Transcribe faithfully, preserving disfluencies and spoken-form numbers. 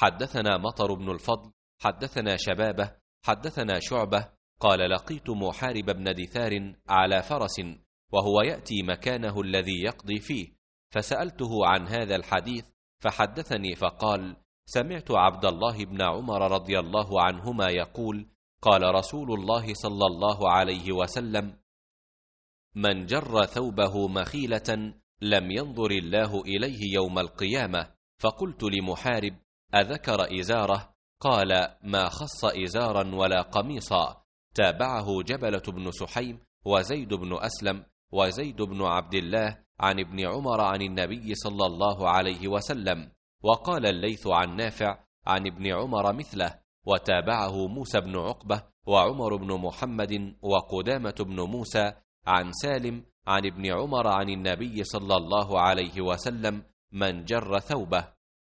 حدثنا مطر بن الفضل حدثنا شبابه حدثنا شعبة قال لقيت محارب بن دثار على فرس وهو يأتي مكانه الذي يقضي فيه، فسألته عن هذا الحديث فحدثني فقال: سمعت عبد الله بن عمر رضي الله عنهما يقول: قال رسول الله صلى الله عليه وسلم: من جر ثوبه مخيلة لم ينظر الله إليه يوم القيامة. فقلت لمحارب: أذكر إزاره؟ قال: ما خص إزارا ولا قميصا. تابعه جبلة بن سحيم وزيد بن أسلم وزيد بن عبد الله عن ابن عمر عن النبي صلى الله عليه وسلم. وقال الليث عن نافع عن ابن عمر مثله، وتابعه موسى بن عقبة وعمر بن محمد وقدامة بن موسى عن سالم عن ابن عمر عن النبي صلى الله عليه وسلم: من جر ثوبه